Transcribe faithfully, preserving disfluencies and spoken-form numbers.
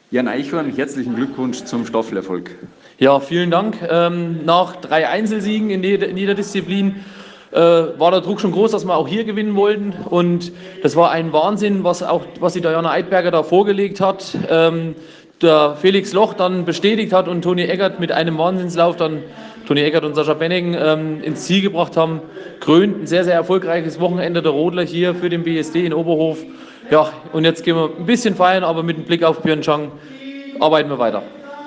Jan Eichhorn, herzlichen Glückwunsch zum Staffelerfolg. Ja, vielen Dank. Ähm, nach drei Einzelsiegen in jeder, in jeder Disziplin äh, war der Druck schon groß, dass wir auch hier gewinnen wollten. Und das war ein Wahnsinn, was auch was die Diana Eidberger da vorgelegt hat. Ähm, der Felix Loch dann bestätigt hat und Toni Eggert mit einem Wahnsinnslauf dann Toni Eggert und Sascha Benning ähm, ins Ziel gebracht haben. Krönt ein sehr, sehr erfolgreiches Wochenende der Rodler hier für den B S D in Oberhof. Ja, und jetzt gehen wir ein bisschen feiern, aber mit dem Blick auf Pyeongchang arbeiten wir weiter.